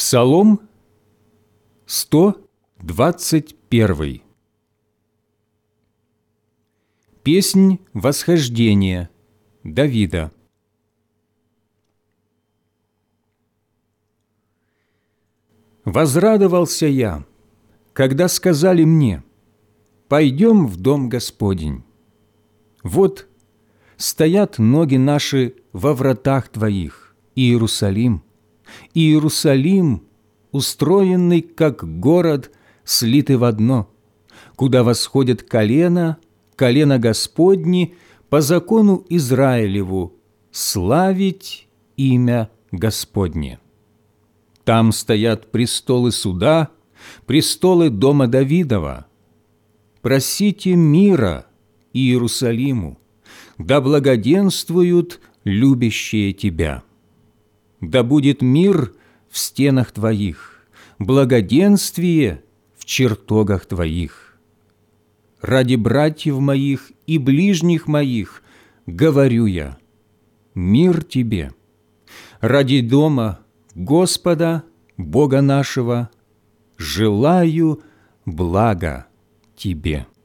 Псалом 121. Песнь восхождения Давида. Возрадовался я, когда сказали мне: «Пойдем в дом Господень». Вот стоят ноги наши во вратах Твоих, Иерусалим, Иерусалим, устроенный, как город, слитый в одно, куда восходят колено Господни по закону Израилеву, славить имя Господне. Там стоят престолы суда, престолы дома Давидова. Просите мира Иерусалиму, да благоденствуют любящие Тебя. Да будет мир в стенах Твоих, благоденствие в чертогах Твоих. Ради братьев моих и ближних моих говорю я: мир Тебе. Ради дома Господа, Бога нашего, желаю блага Тебе».